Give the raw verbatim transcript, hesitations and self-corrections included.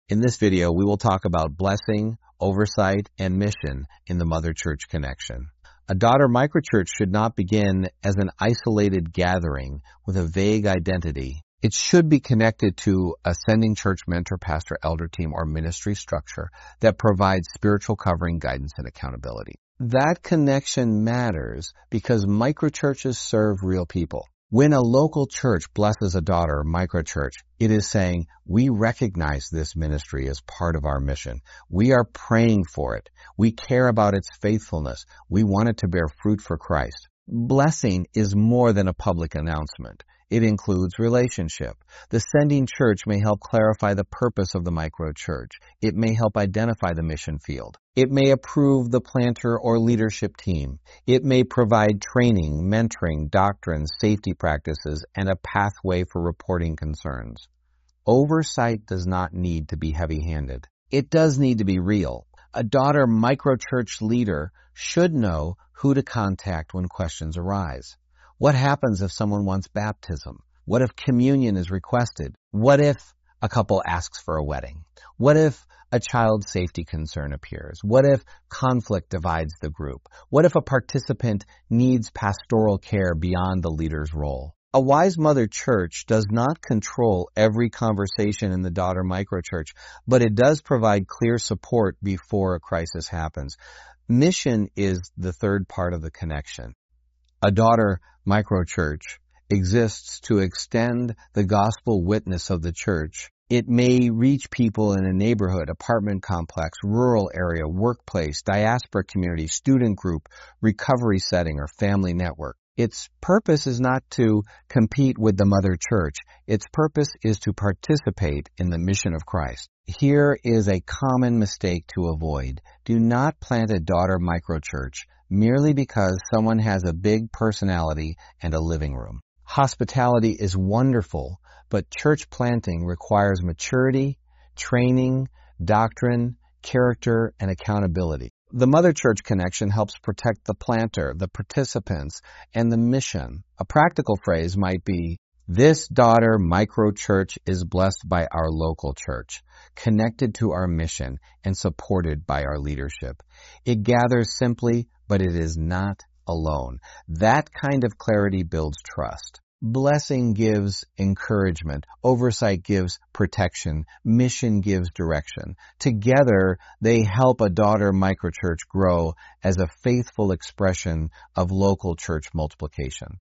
In this video, we will talk about blessing, oversight, and mission in the Mother Church Connection. A daughter microchurch should not begin as an isolated gathering with a vague identity. It should be connected to a sending church mentor, pastor, elder team, or ministry structure that provides spiritual covering, guidance, and accountability. That connection matters because microchurches serve real people. When a local church blesses a daughter microchurch, it is saying, we recognize this ministry as part of our mission. We are praying for it. We care about its faithfulness. We want it to bear fruit for Christ. Blessing is more than a public announcement. It includes relationship. The sending church may help clarify the purpose of the microchurch. It may help identify the mission field. It may approve the planter or leadership team. It may provide training, mentoring, doctrine, safety practices, and a pathway for reporting concerns. Oversight does not need to be heavy-handed. It does need to be real. A daughter microchurch leader should know who to contact when questions arise. What happens if someone wants baptism? What if communion is requested? What if a couple asks for a wedding? What if a child safety concern appears? What if conflict divides the group? What if a participant needs pastoral care beyond the leader's role? A wise mother church does not control every conversation in the daughter microchurch, but it does provide clear support before a crisis happens. Mission is the third part of the connection. A daughter microchurch exists to extend the gospel witness of the church. It may reach people in a neighborhood, apartment complex, rural area, workplace, diaspora community, student group, recovery setting, or family network. Its purpose is not to compete with the mother church. Its purpose is to participate in the mission of Christ. Here is a common mistake to avoid. Do not plant a daughter microchurch merely because someone has a big personality and a living room. Hospitality is wonderful, but church planting requires maturity, training, doctrine, character, and accountability. The Mother Church Connection helps protect the planter, the participants, and the mission. A practical phrase might be, this daughter microchurch is blessed by our local church, connected to our mission, and supported by our leadership. It gathers simply, but it is not alone. That kind of clarity builds trust. Blessing gives encouragement. Oversight gives protection. Mission gives direction. Together, they help a daughter microchurch grow as a faithful expression of local church multiplication.